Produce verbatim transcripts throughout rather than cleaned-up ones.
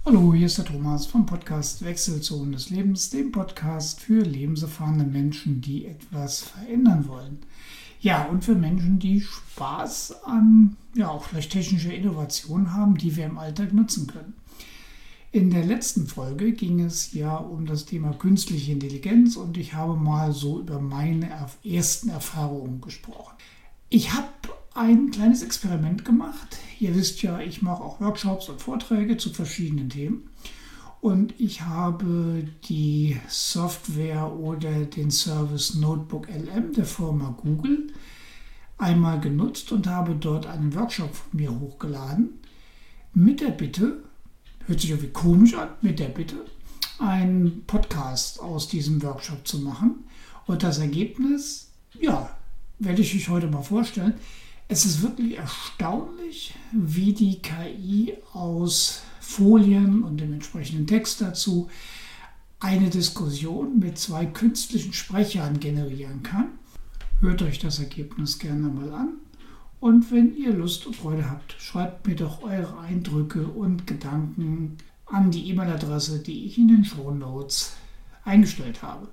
Hallo, hier ist der Thomas vom Podcast Wechselzonen des Lebens, dem Podcast für lebenserfahrene Menschen, die etwas verändern wollen. Ja, und für Menschen, die Spaß an, ja, auch vielleicht technischer Innovation haben, die wir im Alltag nutzen können. In der letzten Folge ging es ja um das Thema künstliche Intelligenz und ich habe mal so über meine ersten Erfahrungen gesprochen. Ich habe ein kleines Experiment gemacht. Ihr wisst ja, ich mache auch Workshops und Vorträge zu verschiedenen Themen. Und ich habe die Software oder den Service Notebook L M der Firma Google einmal genutzt und habe dort einen Workshop von mir hochgeladen. Mit der Bitte, hört sich irgendwie komisch an, mit der Bitte, einen Podcast aus diesem Workshop zu machen. Und das Ergebnis, ja, werde ich euch heute mal vorstellen. Es ist wirklich erstaunlich, wie die K I aus Folien und dem entsprechenden Text dazu eine Diskussion mit zwei künstlichen Sprechern generieren kann. Hört euch das Ergebnis gerne mal an. Und wenn ihr Lust und Freude habt, schreibt mir doch eure Eindrücke und Gedanken an die E-Mail-Adresse, die ich in den Shownotes eingestellt habe.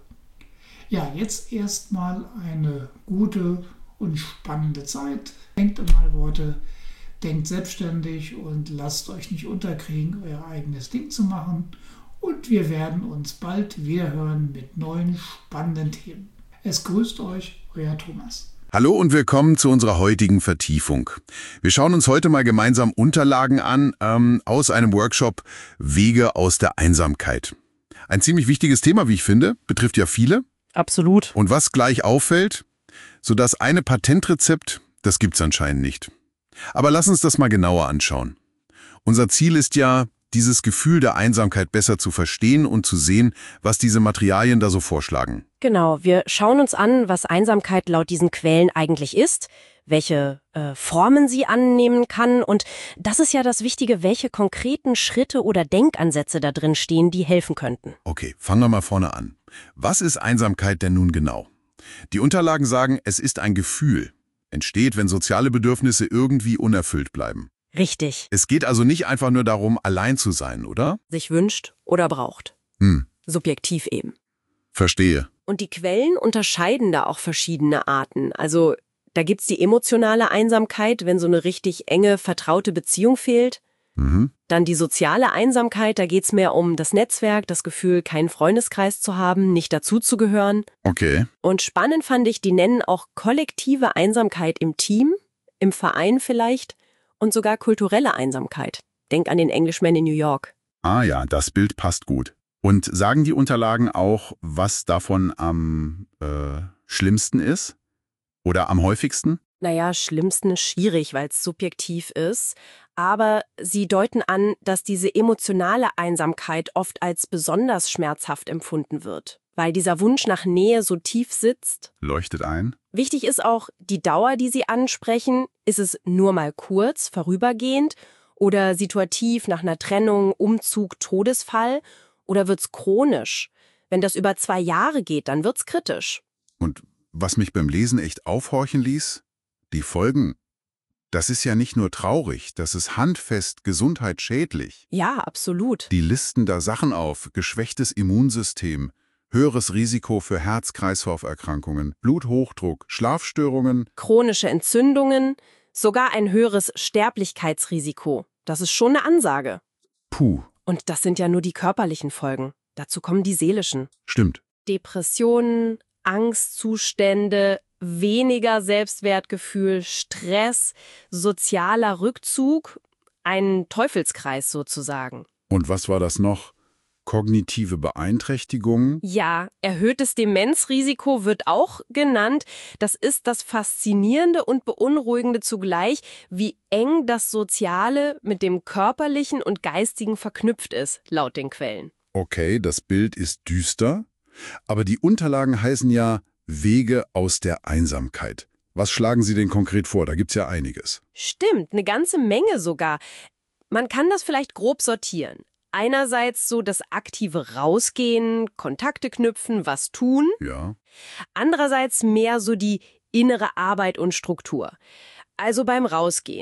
Ja, jetzt erstmal eine gute und spannende Zeit. Denkt an meine Worte, denkt selbstständig und lasst euch nicht unterkriegen, euer eigenes Ding zu machen. Und wir werden uns bald wiederhören mit neuen spannenden Themen. Es grüßt euch, euer Thomas. Hallo und willkommen zu unserer heutigen Vertiefung. Wir schauen uns heute mal gemeinsam Unterlagen an ähm, aus einem Workshop Wege aus der Einsamkeit. Ein ziemlich wichtiges Thema, wie ich finde, betrifft ja viele. Absolut. Und was gleich auffällt, so das eine Patentrezept, das gibt's anscheinend nicht. Aber lass uns das mal genauer anschauen. Unser Ziel ist ja, dieses Gefühl der Einsamkeit besser zu verstehen und zu sehen, was diese Materialien da so vorschlagen. Genau, wir schauen uns an, was Einsamkeit laut diesen Quellen eigentlich ist, welche äh, Formen sie annehmen kann und das ist ja das Wichtige, welche konkreten Schritte oder Denkansätze da drin stehen, die helfen könnten. Okay, fangen wir mal vorne an. Was ist Einsamkeit denn nun genau? Die Unterlagen sagen, es ist ein Gefühl. Entsteht, wenn soziale Bedürfnisse irgendwie unerfüllt bleiben. Richtig. Es geht also nicht einfach nur darum, allein zu sein, oder? Sich wünscht oder braucht. Hm. Subjektiv eben. Verstehe. Und die Quellen unterscheiden da auch verschiedene Arten. Also da gibt's die emotionale Einsamkeit, wenn so eine richtig enge, vertraute Beziehung fehlt. Mhm. Dann die soziale Einsamkeit, da geht's mehr um das Netzwerk, das Gefühl, keinen Freundeskreis zu haben, nicht dazuzugehören. Okay. Und spannend fand ich, die nennen auch kollektive Einsamkeit im Team, im Verein vielleicht und sogar kulturelle Einsamkeit. Denk an den Englishman in New York. Ah ja, das Bild passt gut. Und sagen die Unterlagen auch, was davon am äh, schlimmsten ist? Oder am häufigsten? Naja, schlimmsten ist schwierig, weil es subjektiv ist. Aber sie deuten an, dass diese emotionale Einsamkeit oft als besonders schmerzhaft empfunden wird, weil dieser Wunsch nach Nähe so tief sitzt. Leuchtet ein. Wichtig ist auch die Dauer, die sie ansprechen. Ist es nur mal kurz, vorübergehend oder situativ nach einer Trennung, Umzug, Todesfall? Oder wird's chronisch? Wenn das über zwei Jahre geht, dann wird's kritisch. Und was mich beim Lesen echt aufhorchen ließ, die Folgen, das ist ja nicht nur traurig, das ist handfest gesundheitsschädlich. Ja, absolut. Die listen da Sachen auf, geschwächtes Immunsystem, höheres Risiko für Herz-Kreislauf-Erkrankungen, Bluthochdruck, Schlafstörungen. Chronische Entzündungen, sogar ein höheres Sterblichkeitsrisiko. Das ist schon eine Ansage. Puh. Und das sind ja nur die körperlichen Folgen. Dazu kommen die seelischen. Stimmt. Depressionen, Angstzustände, weniger Selbstwertgefühl, Stress, sozialer Rückzug, ein Teufelskreis sozusagen. Und was war das noch? Kognitive Beeinträchtigungen? Ja, erhöhtes Demenzrisiko wird auch genannt. Das ist das Faszinierende und Beunruhigende zugleich, wie eng das Soziale mit dem Körperlichen und Geistigen verknüpft ist, laut den Quellen. Okay, das Bild ist düster, aber die Unterlagen heißen ja Wege aus der Einsamkeit. Was schlagen Sie denn konkret vor? Da gibt's ja einiges. Stimmt, eine ganze Menge sogar. Man kann das vielleicht grob sortieren. Einerseits so das aktive Rausgehen, Kontakte knüpfen, was tun. Ja. Andererseits mehr so die innere Arbeit und Struktur. Also beim Rausgehen.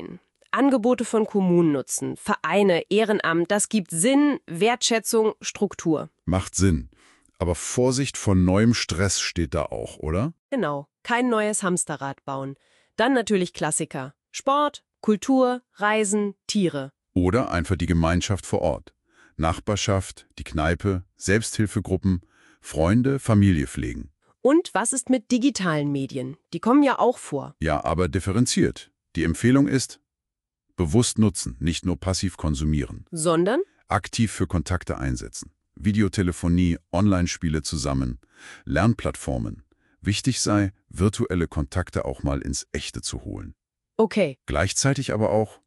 Angebote von Kommunen nutzen, Vereine, Ehrenamt, das gibt Sinn, Wertschätzung, Struktur. Macht Sinn. Aber Vorsicht vor neuem Stress steht da auch, oder? Genau, kein neues Hamsterrad bauen. Dann natürlich Klassiker. Sport, Kultur, Reisen, Tiere. Oder einfach die Gemeinschaft vor Ort. Nachbarschaft, die Kneipe, Selbsthilfegruppen, Freunde, Familie pflegen. Und was ist mit digitalen Medien? Die kommen ja auch vor. Ja, aber differenziert. Die Empfehlung ist, bewusst nutzen, nicht nur passiv konsumieren. Sondern? Aktiv für Kontakte einsetzen. Videotelefonie, Online-Spiele zusammen, Lernplattformen. Wichtig sei, virtuelle Kontakte auch mal ins Echte zu holen. Okay. Gleichzeitig aber auch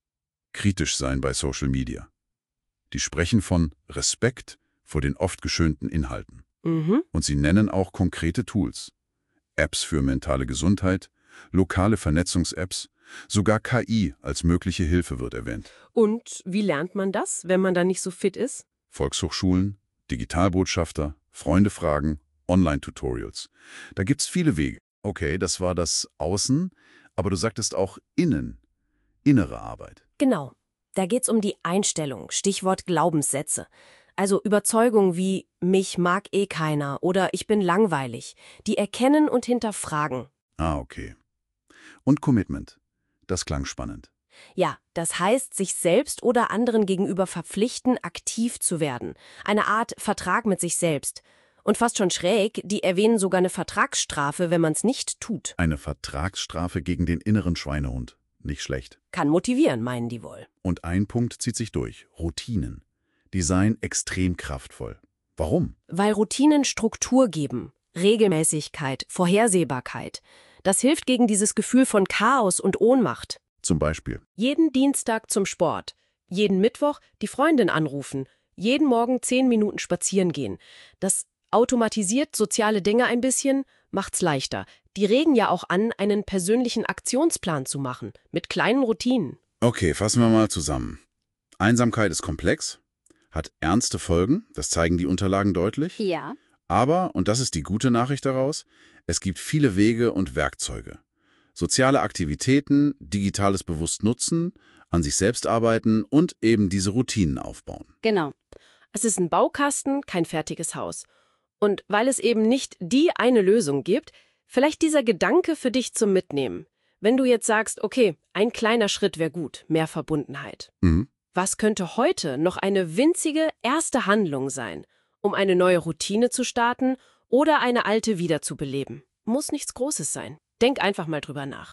kritisch sein bei Social Media. Die sprechen von Respekt vor den oft geschönten Inhalten. Mhm. Und sie nennen auch konkrete Tools. Apps für mentale Gesundheit, lokale Vernetzungs-Apps, sogar K I als mögliche Hilfe wird erwähnt. Und wie lernt man das, wenn man da nicht so fit ist? Volkshochschulen, Digitalbotschafter, Freunde fragen, Online-Tutorials. Da gibt's viele Wege. Okay, das war das Außen, aber du sagtest auch Innen, innere Arbeit. Genau. Da geht's um die Einstellung, Stichwort Glaubenssätze. Also Überzeugungen wie mich mag eh keiner oder ich bin langweilig. Die erkennen und hinterfragen. Ah, okay. Und Commitment. Das klang spannend. Ja, das heißt, sich selbst oder anderen gegenüber verpflichten, aktiv zu werden. Eine Art Vertrag mit sich selbst. Und fast schon schräg, die erwähnen sogar eine Vertragsstrafe, wenn man es nicht tut. Eine Vertragsstrafe gegen den inneren Schweinehund. Nicht schlecht. Kann motivieren, meinen die wohl. Und ein Punkt zieht sich durch. Routinen. Die seien extrem kraftvoll. Warum? Weil Routinen Struktur geben. Regelmäßigkeit, Vorhersehbarkeit. Das hilft gegen dieses Gefühl von Chaos und Ohnmacht. Zum Beispiel. Jeden Dienstag zum Sport. Jeden Mittwoch die Freundin anrufen. Jeden Morgen zehn Minuten spazieren gehen. Das automatisiert soziale Dinge ein bisschen, macht's leichter. Die regen ja auch an, einen persönlichen Aktionsplan zu machen. Mit kleinen Routinen. Okay, fassen wir mal zusammen. Einsamkeit ist komplex, hat ernste Folgen, das zeigen die Unterlagen deutlich. Ja. Aber, und das ist die gute Nachricht daraus, es gibt viele Wege und Werkzeuge. Soziale Aktivitäten, digitales Bewusstnutzen, an sich selbst arbeiten und eben diese Routinen aufbauen. Genau. Es ist ein Baukasten, kein fertiges Haus. Und weil es eben nicht die eine Lösung gibt, vielleicht dieser Gedanke für dich zum Mitnehmen. Wenn du jetzt sagst, okay, ein kleiner Schritt wäre gut, mehr Verbundenheit. Mhm. Was könnte heute noch eine winzige erste Handlung sein, um eine neue Routine zu starten oder eine alte wiederzubeleben? Muss nichts Großes sein. Denk einfach mal drüber nach.